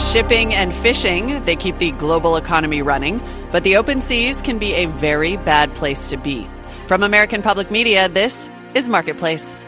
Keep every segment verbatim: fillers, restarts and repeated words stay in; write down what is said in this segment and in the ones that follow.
Shipping and fishing, they keep the global economy running, but the open seas can be a very bad place to be. From American Public Media, this is Marketplace.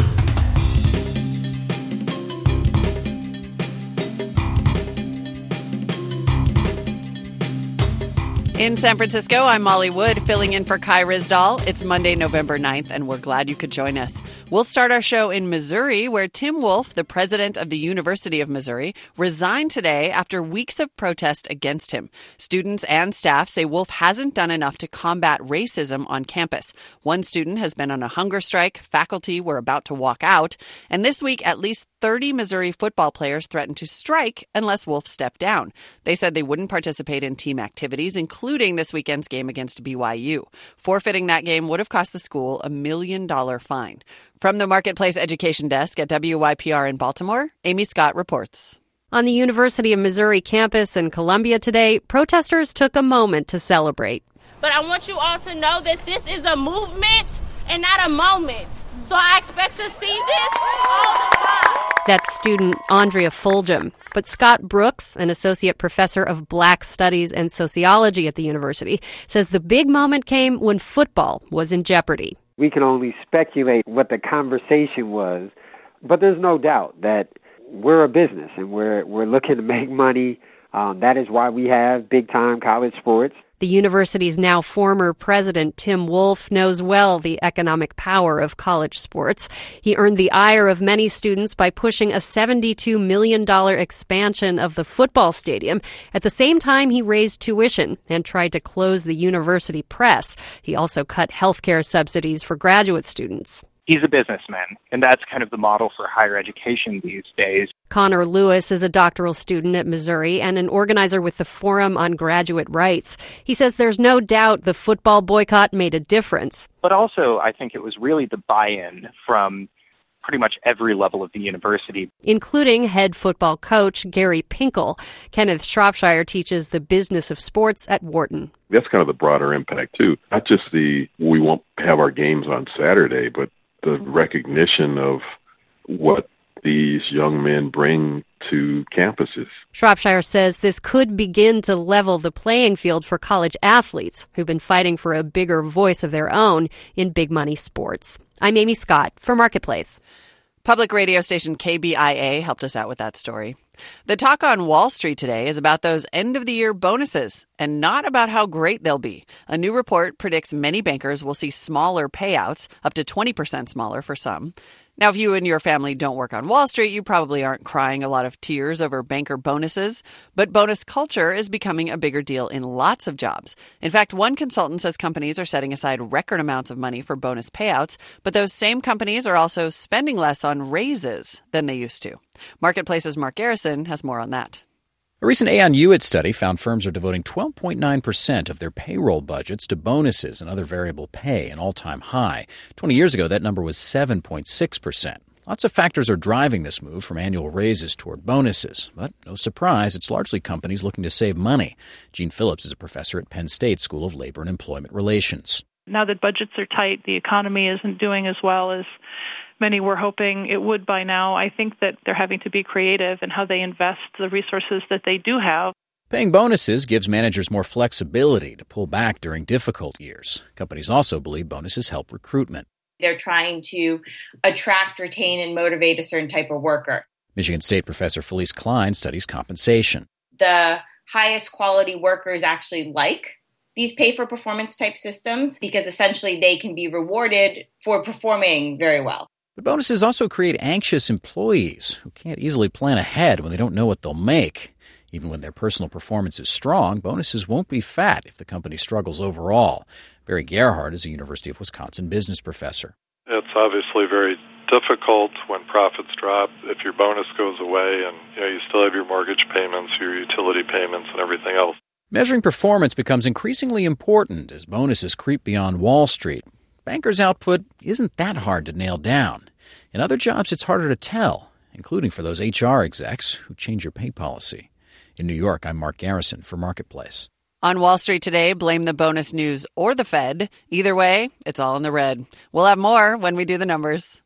In San Francisco, I'm Molly Wood, filling in for Kai Ryssdal. It's Monday, November ninth, and we're glad you could join us. We'll start our show in Missouri, where Tim Wolf, the president of the University of Missouri, resigned today after weeks of protest against him. Students and staff say Wolf hasn't done enough to combat racism on campus. One student has been on a hunger strike, faculty were about to walk out, and this week at least thirty Missouri football players threatened to strike unless Wolf stepped down. They said they wouldn't participate in team activities, including this weekend's game against B Y U. Forfeiting that game would have cost the school a million dollar fine. From the Marketplace Education Desk at W Y P R in Baltimore, Amy Scott reports. On the University of Missouri campus in Columbia today, protesters took a moment to celebrate. But I want you all to know that this is a movement and not a moment. So I expect to see this all the time. That's student Andrea Fulgham. But Scott Brooks, an associate professor of Black Studies and Sociology at the university, says the big moment came when football was in jeopardy. We can only speculate what the conversation was, but there's no doubt that we're a business and we're we're looking to make money. Um, that is why we have big-time college sports. The university's now former president, Tim Wolf, knows well the economic power of college sports. He earned the ire of many students by pushing a seventy-two million dollars expansion of the football stadium. At the same time, he raised tuition and tried to close the university press. He also cut healthcare subsidies for graduate students. He's a businessman, and that's kind of the model for higher education these days. Connor Lewis is a doctoral student at Missouri and an organizer with the Forum on Graduate Rights. He says there's no doubt the football boycott made a difference. But also, I think it was really the buy-in from pretty much every level of the university, including head football coach Gary Pinkel. Kenneth Shropshire teaches the business of sports at Wharton. That's kind of the broader impact, too. Not just the we won't have our games on Saturday, but the recognition of what these young men bring to campuses. Shropshire says this could begin to level the playing field for college athletes who've been fighting for a bigger voice of their own in big money sports. I'm Amy Scott for Marketplace. Public radio station K B I A helped us out with that story. The talk on Wall Street today is about those end-of-the-year bonuses and not about how great they'll be. A new report predicts many bankers will see smaller payouts, up to twenty percent smaller for some. Now, if you and your family don't work on Wall Street, you probably aren't crying a lot of tears over banker bonuses. But bonus culture is becoming a bigger deal in lots of jobs. In fact, one consultant says companies are setting aside record amounts of money for bonus payouts, but those same companies are also spending less on raises than they used to. Marketplace's Mark Garrison has more on that. A recent Aon Hewitt study found firms are devoting twelve point nine percent of their payroll budgets to bonuses and other variable pay, an all-time high. twenty years ago, that number was seven point six percent. Lots of factors are driving this move from annual raises toward bonuses. But no surprise, it's largely companies looking to save money. Gene Phillips is a professor at Penn State School of Labor and Employment Relations. Now that budgets are tight, the economy isn't doing as well as many were hoping it would by now. I think that they're having to be creative in how they invest the resources that they do have. Paying bonuses gives managers more flexibility to pull back during difficult years. Companies also believe bonuses help recruitment. They're trying to attract, retain, and motivate a certain type of worker. Michigan State professor Felice Klein studies compensation. The highest quality workers actually like these pay-for-performance type systems because essentially they can be rewarded for performing very well. But bonuses also create anxious employees who can't easily plan ahead when they don't know what they'll make. Even when their personal performance is strong, bonuses won't be fat if the company struggles overall. Barry Gerhardt is a University of Wisconsin business professor. It's obviously very difficult when profits drop if your bonus goes away and you know, you still have your mortgage payments, your utility payments, and everything else. Measuring performance becomes increasingly important as bonuses creep beyond Wall Street. Bankers' output isn't that hard to nail down. In other jobs, it's harder to tell, including for those H R execs who change your pay policy. In New York, I'm Mark Garrison for Marketplace. On Wall Street today, blame the bonus news or the Fed. Either way, it's all in the red. We'll have more when we do the numbers.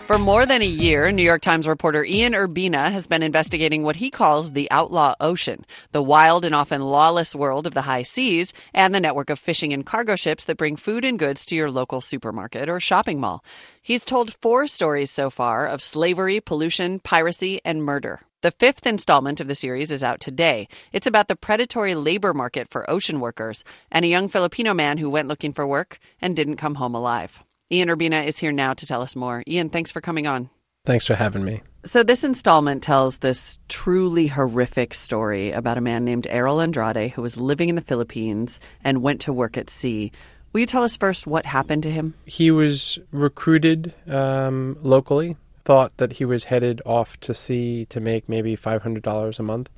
For more than a year, New York Times reporter Ian Urbina has been investigating what he calls the outlaw ocean, the wild and often lawless world of the high seas, and the network of fishing and cargo ships that bring food and goods to your local supermarket or shopping mall. He's told four stories so far of slavery, pollution, piracy, and murder. The fifth installment of the series is out today. It's about the predatory labor market for ocean workers and a young Filipino man who went looking for work and didn't come home alive. Ian Urbina is here now to tell us more. Ian, thanks for coming on. Thanks for having me. So this installment tells this truly horrific story about a man named Errol Andrade who was living in the Philippines and went to work at sea. Will you tell us first what happened to him? He was recruited um, locally, thought that he was headed off to sea to make maybe five hundred dollars a month.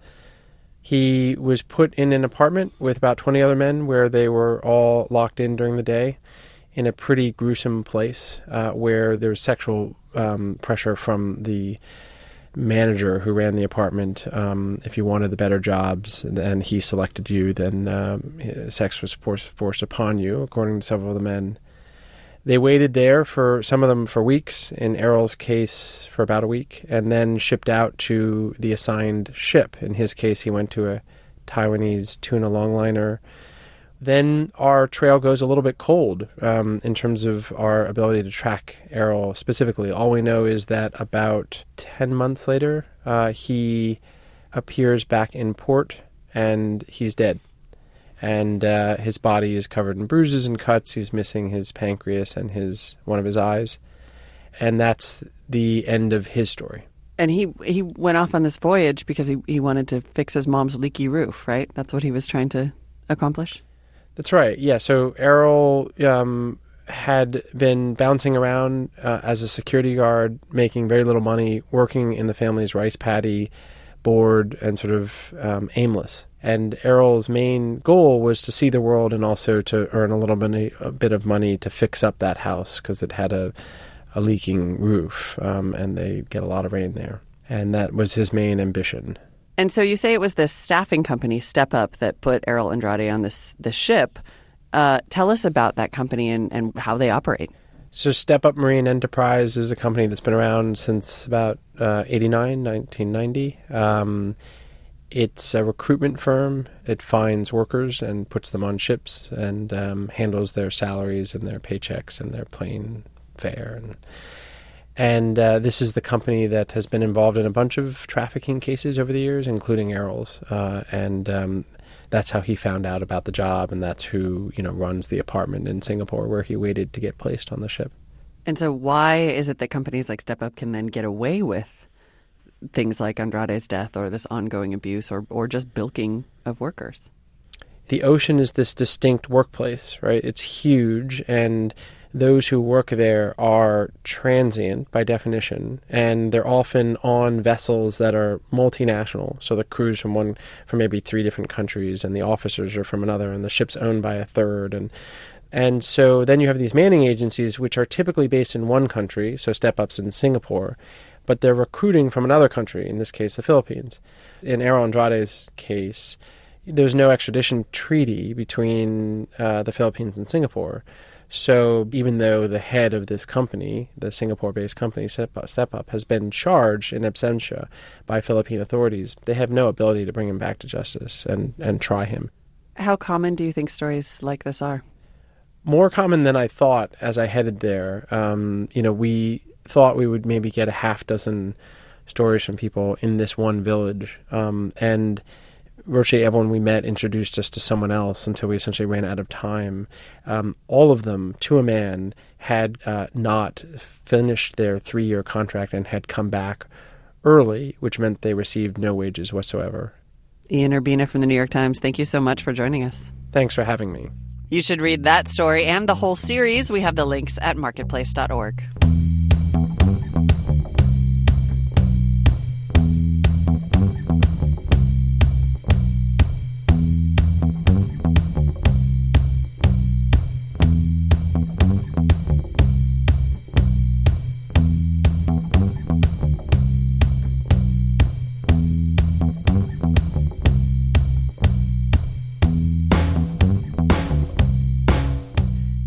He was put in an apartment with about twenty other men where they were all locked in during the day, in a pretty gruesome place uh, where there was sexual um, pressure from the manager who ran the apartment. Um, if you wanted the better jobs and he selected you, then um, sex was forced, forced upon you, according to several of the men. They waited there for some of them for weeks, in Errol's case for about a week, and then shipped out to the assigned ship. In his case, he went to a Taiwanese tuna longliner. Then our trail goes a little bit cold um, in terms of our ability to track Errol specifically. All we know is that about ten months later, uh, he appears back in port and he's dead. And uh, his body is covered in bruises and cuts. He's missing his pancreas and his one of his eyes. And that's the end of his story. And he he went off on this voyage because he, he wanted to fix his mom's leaky roof, right? That's what he was trying to accomplish? That's right. Yeah. So Errol um, had been bouncing around uh, as a security guard, making very little money, working in the family's rice paddy, bored and sort of um, aimless. And Errol's main goal was to see the world and also to earn a little bit, a bit of money to fix up that house because it had a, a leaking roof um, and they get a lot of rain there. And that was his main ambition. And so you say it was this staffing company, Step Up, that put Errol Andrade on this, this ship. Uh, tell us about that company and, and how they operate. So Step Up Marine Enterprise is a company that's been around since about uh, eighty-nine, nineteen ninety. Um, it's a recruitment firm. It finds workers and puts them on ships and um, handles their salaries and their paychecks and their plane fare. And And uh, this is the company that has been involved in a bunch of trafficking cases over the years, including Errol's. Uh, and um, that's how he found out about the job, and that's who, you know, runs the apartment in Singapore where he waited to get placed on the ship. And so why is it that companies like Step Up can then get away with things like Andrade's death or this ongoing abuse or, or just bilking of workers? The ocean is this distinct workplace, right? It's huge, and those who work there are transient by definition, and they're often on vessels that are multinational. So the crew's from one, from maybe three different countries, and the officers are from another, and the ship's owned by a third. And and so then you have these manning agencies, which are typically based in one country, so Step Up's in Singapore, but they're recruiting from another country, in this case, the Philippines. In Errol Andrade's case, there's no extradition treaty between uh, the Philippines and Singapore. So even though the head of this company, the Singapore-based company, Step Up, Step Up, has been charged in absentia by Philippine authorities, they have no ability to bring him back to justice and, and try him. How common do you think stories like this are? More common than I thought as I headed there. Um, you know, we thought we would maybe get a half dozen stories from people in this one village. Um, and virtually everyone we met introduced us to someone else until we essentially ran out of time. Um, all of them, to a man, had uh, not finished their three-year contract and had come back early, which meant they received no wages whatsoever. Ian Urbina from the New York Times, thank you so much for joining us. Thanks for having me. You should read that story and the whole series. We have the links at marketplace dot org.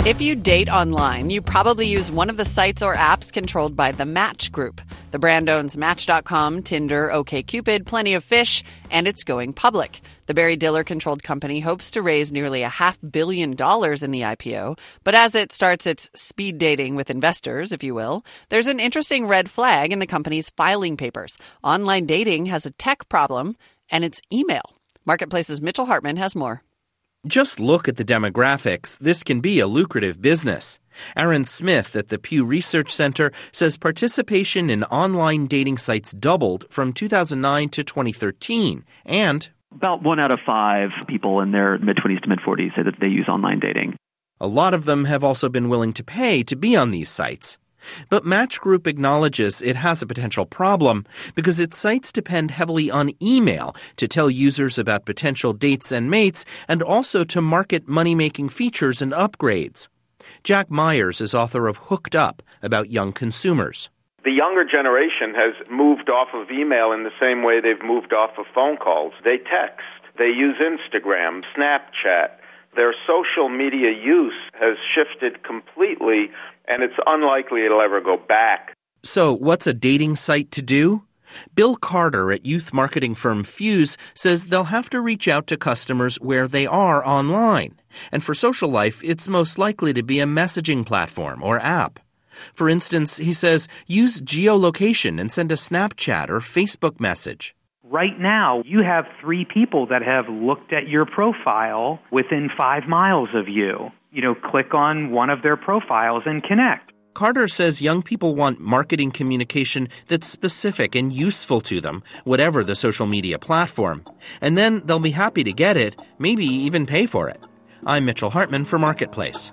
If you date online, you probably use one of the sites or apps controlled by the Match Group. The brand owns Match dot com, Tinder, OkCupid, Plenty of Fish, and it's going public. The Barry Diller-controlled company hopes to raise nearly a half billion dollars in the I P O, but as it starts its speed dating with investors, if you will, there's an interesting red flag in the company's filing papers. Online dating has a tech problem, and it's email. Marketplace's Mitchell Hartman has more. Just look at the demographics. This can be a lucrative business. Aaron Smith at the Pew Research Center says participation in online dating sites doubled from two thousand nine to twenty thirteen, and about one out of five people in their mid-twenties to mid-forties say that they use online dating. A lot of them have also been willing to pay to be on these sites. But Match Group acknowledges it has a potential problem because its sites depend heavily on email to tell users about potential dates and mates and also to market money-making features and upgrades. Jack Myers is author of Hooked Up, about young consumers. The younger generation has moved off of email in the same way they've moved off of phone calls. They text. They use Instagram, Snapchat. Their social media use has shifted completely, and it's unlikely it'll ever go back. So what's a dating site to do? Bill Carter at youth marketing firm Fuse says they'll have to reach out to customers where they are online. And for social life, it's most likely to be a messaging platform or app. For instance, he says, use geolocation and send a Snapchat or Facebook message. Right now, you have three people that have looked at your profile within five miles of you. You know, click on one of their profiles and connect. Carter says young people want marketing communication that's specific and useful to them, whatever the social media platform. And then they'll be happy to get it, maybe even pay for it. I'm Mitchell Hartman for Marketplace.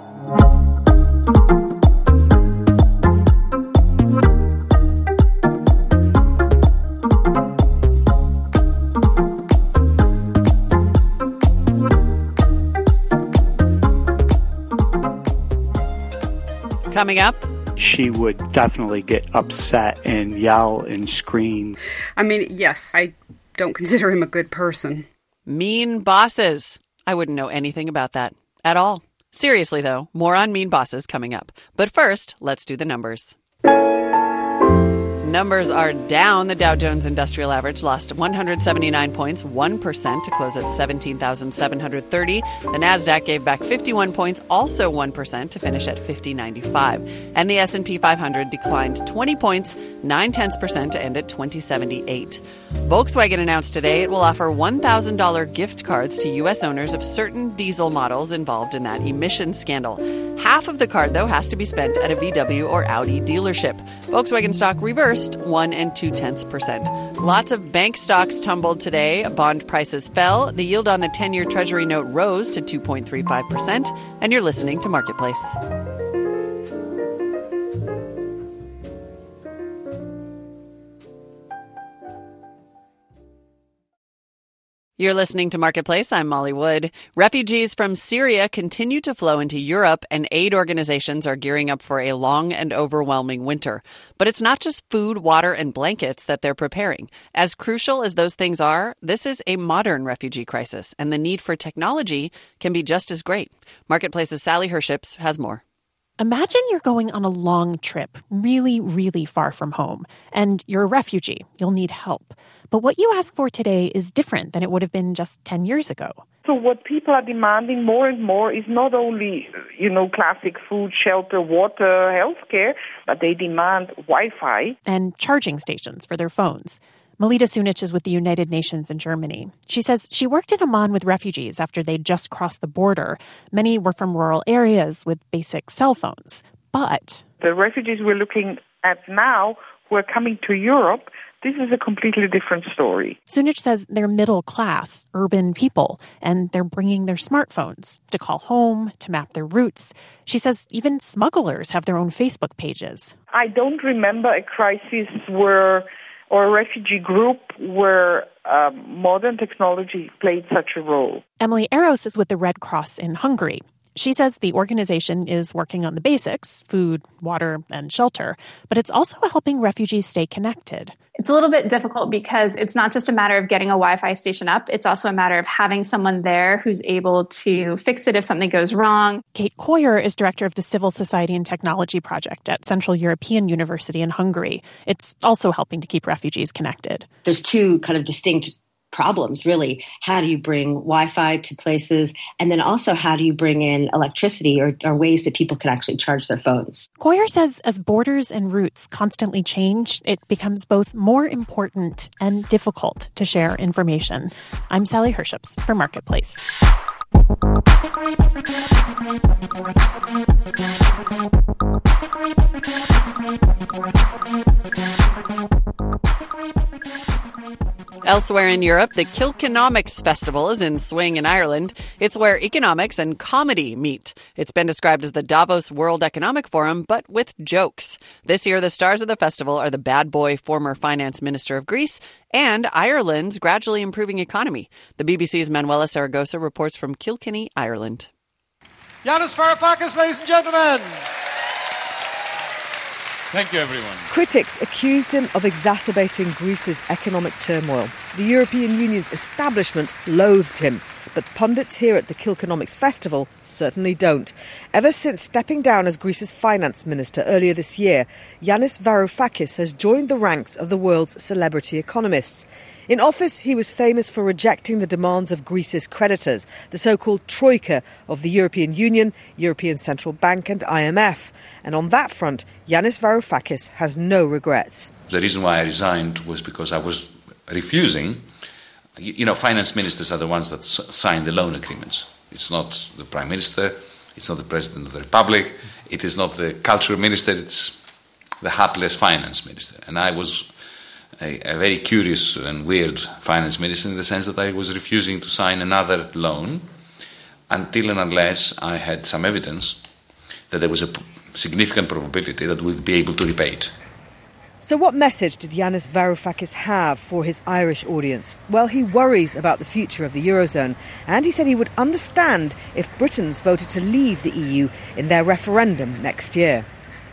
Coming up, she would definitely get upset and yell and scream. I mean, yes, I don't consider him a good person. Mean bosses. I wouldn't know anything about that at all. Seriously, though, more on mean bosses coming up. But first, let's do the numbers. Numbers are down. The Dow Jones Industrial Average lost one hundred seventy-nine points, one percent, to close at seventeen thousand seven hundred thirty. The Nasdaq gave back fifty-one points, also one percent, to finish at fifty ninety-five. And the S and P five hundred declined twenty points, nine tenths percent, to end at twenty seventy-eight. Volkswagen announced today it will offer one thousand dollars gift cards to U S owners of certain diesel models involved in that emissions scandal. Half of the card, though, has to be spent at a V W or Audi dealership. Volkswagen stock reversed one and two tenths percent. Lots of bank stocks tumbled today. Bond prices fell. The yield on the ten-year Treasury note rose to two point three five percent. And you're listening to Marketplace. You're listening to Marketplace. I'm Molly Wood. Refugees from Syria continue to flow into Europe, and aid organizations are gearing up for a long and overwhelming winter. But it's not just food, water, and blankets that they're preparing. As crucial as those things are, this is a modern refugee crisis, and the need for technology can be just as great. Marketplace's Sally Herships has more. Imagine you're going on a long trip, really, really far from home, and you're a refugee. You'll need help. But what you ask for today is different than it would have been just ten years ago. So what people are demanding more and more is not only, you know, classic food, shelter, water, healthcare, but they demand Wi-Fi. And charging stations for their phones. Melita Sunic is with the United Nations in Germany. She says she worked in Amman with refugees after they'd just crossed the border. Many were from rural areas with basic cell phones. But the refugees we're looking at now who are coming to Europe, this is a completely different story. Sunic says they're middle-class, urban people, and they're bringing their smartphones to call home, to map their routes. She says even smugglers have their own Facebook pages. I don't remember a crisis where, or a refugee group where um, modern technology played such a role. Emily Eros is with the Red Cross in Hungary. She says the organization is working on the basics, food, water, and shelter, but it's also helping refugees stay connected. It's a little bit difficult because it's not just a matter of getting a Wi-Fi station up. It's also a matter of having someone there who's able to fix it if something goes wrong. Kate Koyer is director of the Civil Society and Technology Project at Central European University in Hungary. It's also helping to keep refugees connected. There's two kind of distinct problems, really. How do you bring Wi-Fi to places? And then also, how do you bring in electricity or, or ways that people can actually charge their phones? Koyer says as borders and routes constantly change, it becomes both more important and difficult to share information. I'm Sally Herships for Marketplace. Elsewhere in Europe, the Kilkenomics Festival is in swing in Ireland. It's where economics and comedy meet. It's been described as the Davos World Economic Forum, but with jokes. This year, the stars of the festival are the bad boy former finance minister of Greece and Ireland's gradually improving economy. The B B C's Manuela Saragosa reports from Kilkenny, Ireland. Yanis Varoufakis, ladies and gentlemen. Thank you, everyone. Critics accused him of exacerbating Greece's economic turmoil. The European Union's establishment loathed him, but pundits here at the Kilkenomics Festival certainly don't. Ever since stepping down as Greece's finance minister earlier this year, Yanis Varoufakis has joined the ranks of the world's celebrity economists. In office, he was famous for rejecting the demands of Greece's creditors, the so-called Troika of the European Union, European Central Bank and I M F. And on that front, Yanis Varoufakis has no regrets. The reason why I resigned was because I was refusing. You know, finance ministers are the ones that s- sign the loan agreements. It's not the Prime Minister, it's not the President of the Republic, it is not the Culture Minister, it's the hapless finance minister. And I was A, a very curious and weird finance minister in the sense that I was refusing to sign another loan until and unless I had some evidence that there was a p- significant probability that we'd be able to repay it. So what message did Yanis Varoufakis have for his Irish audience? Well, he worries about the future of the Eurozone, and he said he would understand if Britons voted to leave the E U in their referendum next year.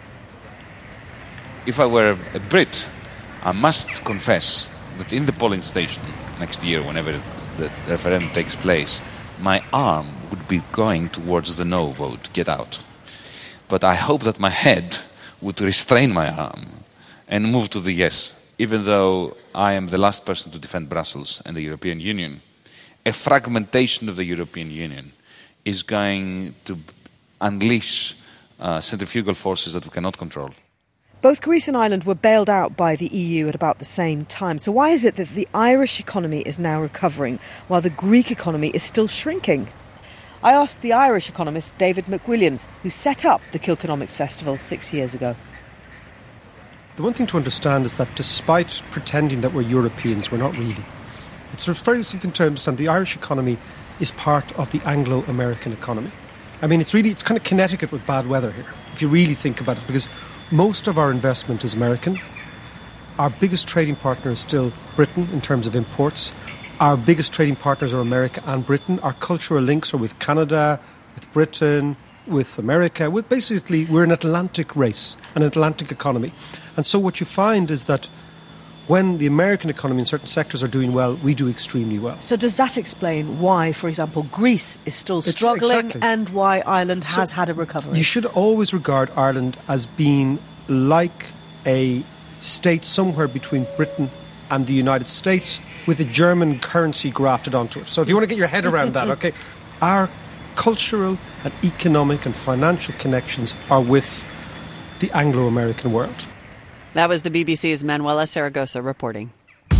If I were a Brit, I must confess that in the polling station next year, whenever the referendum takes place, my arm would be going towards the no vote, get out. But I hope that my head would restrain my arm and move to the yes, even though I am the last person to defend Brussels and the European Union. A fragmentation of the European Union is going to unleash uh, centrifugal forces that we cannot control. Both Greece and Ireland were bailed out by the E U at about the same time. So why is it that the Irish economy is now recovering while the Greek economy is still shrinking? I asked the Irish economist David McWilliams, who set up the Kilkenomics Festival six years ago. The one thing to understand is that despite pretending that we're Europeans, we're not really. It's very something to understand. The Irish economy is part of the Anglo-American economy. I mean, it's really, it's kind of Connecticut with bad weather here, if you really think about it, because most of our investment is American. Our biggest trading partner is still Britain in terms of imports. Our biggest trading partners are America and Britain. Our cultural links are with Canada, with Britain, with America. With basically, we're an Atlantic race, an Atlantic economy. And so what you find is that when the American economy in certain sectors are doing well, we do extremely well. So does that explain why, for example, Greece is still struggling exactly. and why Ireland has So had a recovery? You should always regard Ireland as being like a state somewhere between Britain and the United States with a German currency grafted onto it. So if you want to get your head around that, okay, our cultural and economic and financial connections are with the Anglo-American world. That was the B B C's Manuela Saragosa reporting.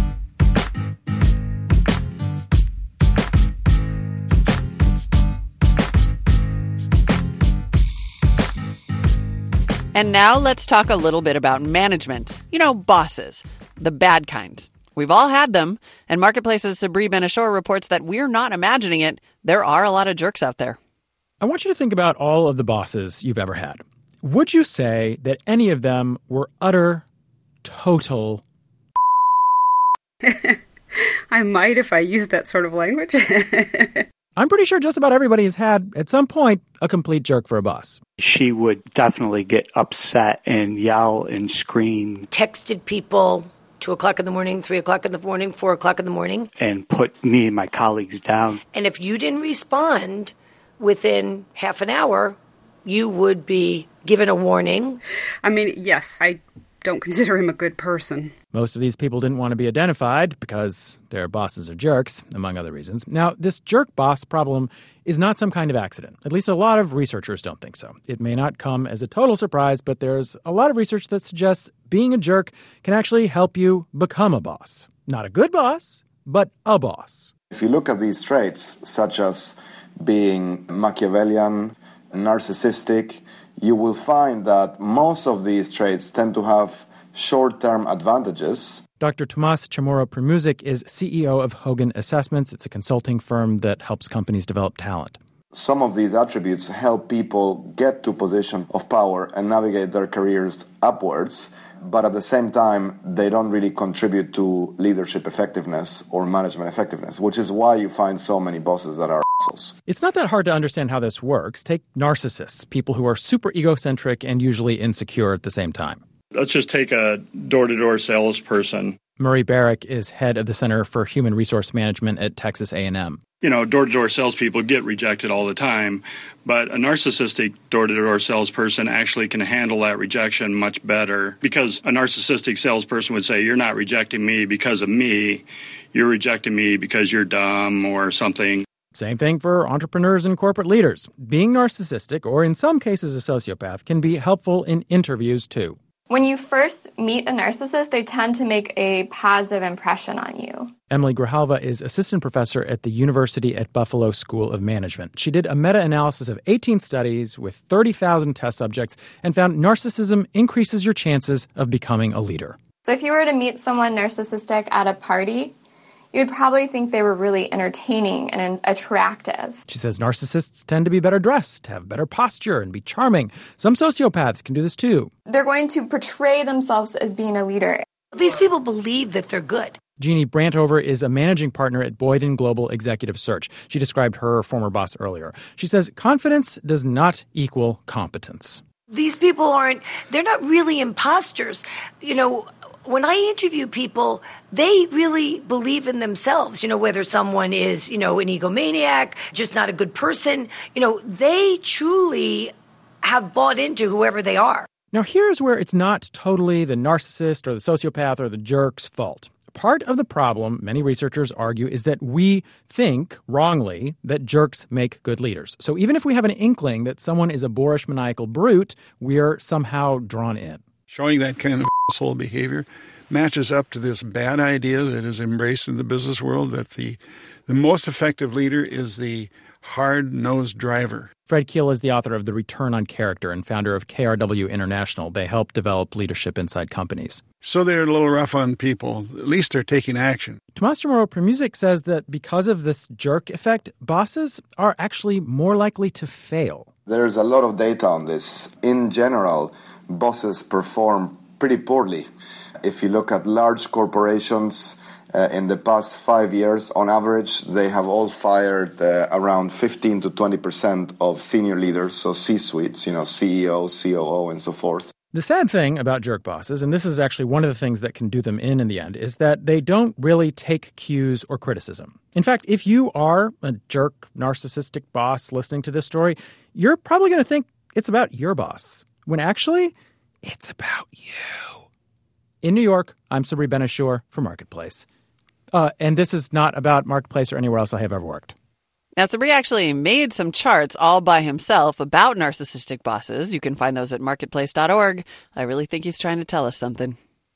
And now let's talk a little bit about management. You know, bosses, the bad kind. We've all had them, and Marketplace's Sabri Ben-Achour reports that we're not imagining it. There are a lot of jerks out there. I want you to think about all of the bosses you've ever had. Would you say that any of them were utter, total... I might if I used that sort of language. I'm pretty sure just about everybody has had, at some point, a complete jerk for a boss. She would definitely get upset and yell and scream. Texted people two o'clock in the morning, three o'clock in the morning, four o'clock in the morning. And put me and my colleagues down. And if you didn't respond within half an hour, you would be given a warning. I mean, yes, I don't consider him a good person. Most of these people didn't want to be identified because their bosses are jerks, among other reasons. Now, this jerk boss problem is not some kind of accident. At least a lot of researchers don't think so. It may not come as a total surprise, but there's a lot of research that suggests being a jerk can actually help you become a boss. Not a good boss, but a boss. If you look at these traits, such as being Machiavellian, narcissistic, you will find that most of these traits tend to have short-term advantages. Doctor Tomas Chamorro-Premuzic is C E O of Hogan Assessments. It's a consulting firm that helps companies develop talent. Some of these attributes help people get to a position of power and navigate their careers upwards, but at the same time, they don't really contribute to leadership effectiveness or management effectiveness, which is why you find so many bosses that are assholes. It's not that hard to understand how this works. Take narcissists, people who are super egocentric and usually insecure at the same time. Let's just take a door-to-door salesperson. Murray Barrick is head of the Center for Human Resource Management at Texas A and M. You know, door-to-door salespeople get rejected all the time, but a narcissistic door-to-door salesperson actually can handle that rejection much better, because a narcissistic salesperson would say, you're not rejecting me because of me, you're rejecting me because you're dumb or something. Same thing for entrepreneurs and corporate leaders. Being narcissistic, or in some cases a sociopath, can be helpful in interviews too. When you first meet a narcissist, they tend to make a positive impression on you. Emily Grijalva is assistant professor at the University at Buffalo School of Management. She did a meta-analysis of eighteen studies with thirty thousand test subjects and found narcissism increases your chances of becoming a leader. So if you were to meet someone narcissistic at a party, you'd probably think they were really entertaining and attractive. She says narcissists tend to be better dressed, have better posture, and be charming. Some sociopaths can do this too. They're going to portray themselves as being a leader. These people believe that they're good. Jeannie Brantover is a managing partner at Boyden Global Executive Search. She described her former boss earlier. She says confidence does not equal competence. These people aren't, they're not really imposters. You know, when I interview people, they really believe in themselves, you know, whether someone is, you know, an egomaniac, just not a good person, you know, they truly have bought into whoever they are. Now, here's where it's not totally the narcissist or the sociopath or the jerk's fault. Part of the problem, many researchers argue, is that we think, wrongly, that jerks make good leaders. So even if we have an inkling that someone is a boorish, maniacal brute, we're somehow drawn in. Showing that kind of asshole behavior matches up to this bad idea that is embraced in the business world that the the most effective leader is the hard-nosed driver. Fred Keel is the author of The Return on Character and founder of K R W International. They help develop leadership inside companies. So they're a little rough on people. At least they're taking action. Tomas Chamorro-Premuzic says that because of this jerk effect, bosses are actually more likely to fail. There's a lot of data on this. In general, bosses perform pretty poorly. If you look at large corporations, uh, in the past five years, on average, they have all fired uh, around fifteen to twenty percent of senior leaders, so C-suites, you know, C E O, C O O, and so forth. The sad thing about jerk bosses, and this is actually one of the things that can do them in in the end, is that they don't really take cues or criticism. In fact, if you are a jerk, narcissistic boss listening to this story, you're probably going to think it's about your boss, when actually it's about you. In New York, I'm Sabri Ben-Achour for Marketplace. Uh, and this is not about Marketplace or anywhere else I have ever worked. Now, Sabri actually made some charts all by himself about narcissistic bosses. You can find those at marketplace dot org. I really think he's trying to tell us something.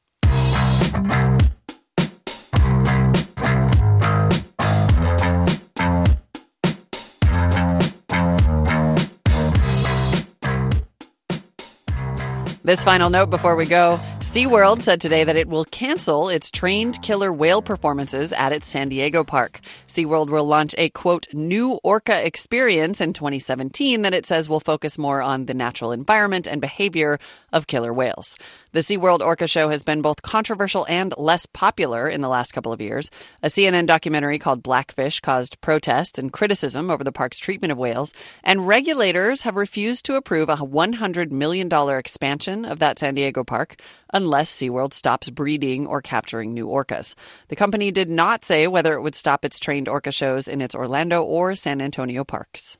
This final note before we go. SeaWorld said today that it will cancel its trained killer whale performances at its San Diego park. SeaWorld will launch a, quote, new orca experience in twenty seventeen that it says will focus more on the natural environment and behavior of killer whales. The SeaWorld Orca Show has been both controversial and less popular in the last couple of years. A C N N documentary called Blackfish caused protest and criticism over the park's treatment of whales, and regulators have refused to approve a one hundred million dollars expansion of that San Diego park unless SeaWorld stops breeding or capturing new orcas. The company did not say whether it would stop its trained orca shows in its Orlando or San Antonio parks.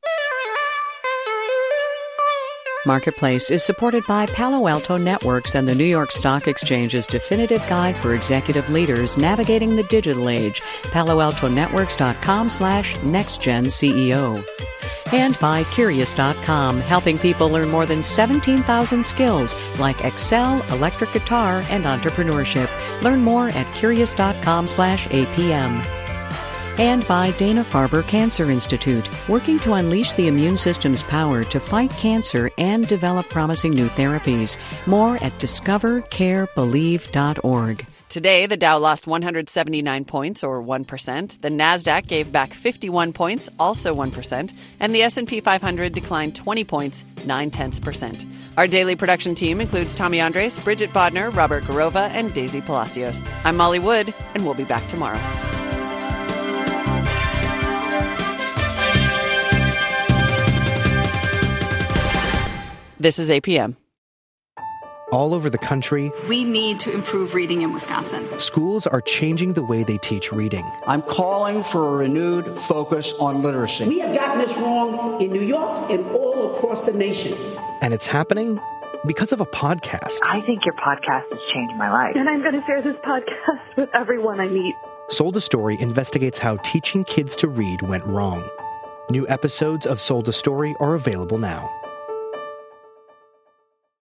Marketplace is supported by Palo Alto Networks and the New York Stock Exchange's definitive guide for executive leaders navigating the digital age, paloaltonetworks.com slash nextgenceo. And by Curious dot com, helping people learn more than seventeen thousand skills like Excel, electric guitar, and entrepreneurship. Learn more at Curious.com slash APM. And by Dana-Farber Cancer Institute, working to unleash the immune system's power to fight cancer and develop promising new therapies. More at discover care believe dot org. Today, the Dow lost one hundred seventy-nine points, or one percent. The Nasdaq gave back fifty-one points, also one percent. And the S and P five hundred declined twenty points, nine tenths percent. Our daily production team includes Tommy Andres, Bridget Bodner, Robert Garova, and Daisy Palacios. I'm Molly Wood, and we'll be back tomorrow. This is A P M. All over the country, we need to improve reading in Wisconsin. Schools are changing the way they teach reading. I'm calling for a renewed focus on literacy. We have gotten this wrong in New York and all across the nation. And it's happening because of a podcast. I think your podcast has changed my life. And I'm going to share this podcast with everyone I meet. Sold a Story investigates how teaching kids to read went wrong. New episodes of Sold a Story are available now.